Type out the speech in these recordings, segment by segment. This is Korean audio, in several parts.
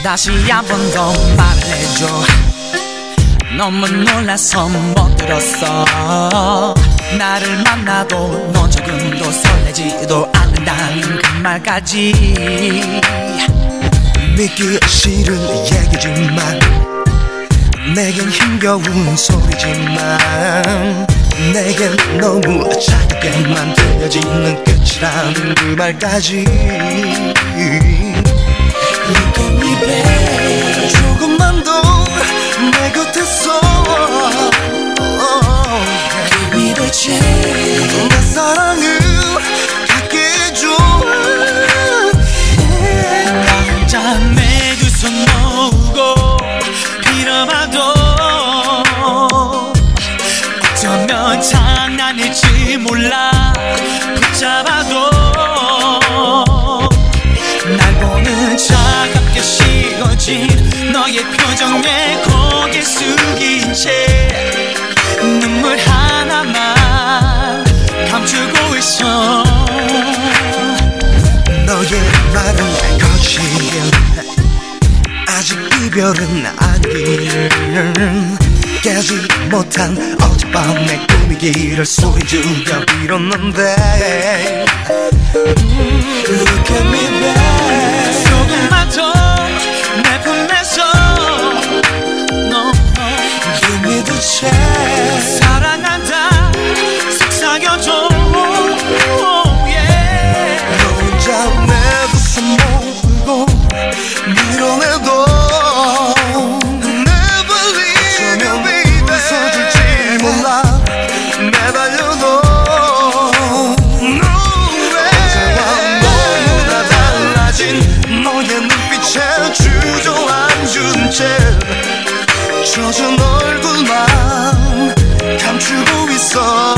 다시 한 번 더 말을 해줘. 너무 놀라서 못 들었어. 나를 만나도 너 조금도 설레지도 않는다는 그 말까지. 믿기 싫은 얘기지만 내겐 힘겨운 소리지만 내겐 너무 차갑게만 들려지는 끝이라는 그 말까지. Look at me babe, 조금만 더 내 곁에서 give me the chance. 내 사랑을 갖게 해줘. 나 혼자 내 두 손 모으고 빌어봐도 어쩌면 장난일지 몰라. 붙잡아도 날 보는 차갑게 식어진 너의 표정에 고개 숙인 채 눈물 하나만 감추고 있어. 너의 말은 거짓, 아직 이별은 아니기를. 깨지 못한 어젯밤의 꿈이기를 소리 죽여 빌었는데. Look at me babe, 조금만 더 내 품에서 no, give me the chance. 사랑한다 속삭여줘. Yeah. 너 혼자 내 두 손 모으고 밀어내도 Never leave you baby. 웃어줄지 몰라 매달려도 No way. 너무나 달라진 너의 눈빛에 주저앉은 채 젖은 얼굴만 감추고 있어.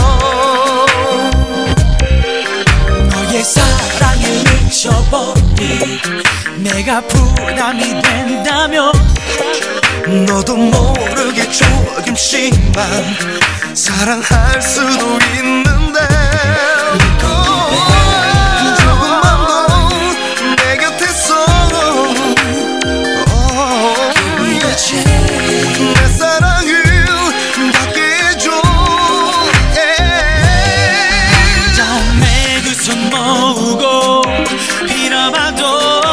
너의 사랑에 미쳐버린 내가 부담이 된다면 너도 모르게 조금씩만 사랑할 수도 있는데. 조금만 더 내 곁에서 내 사랑을 갖게 해줘. 자, 내 두 손 모으고 빌어봐도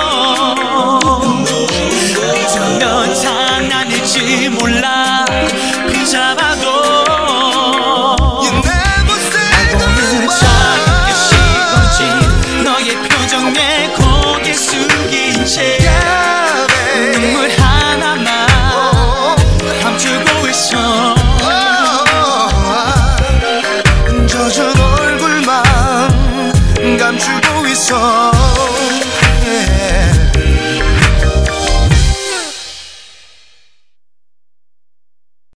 어쩌면 장난일지 몰라. 붙잡아도 날 보는 차갑게 식어진 너의 표정에 고개 숙인 채 눈물 하나만 감추고 있어. 젖은 얼굴만 감추고 있어.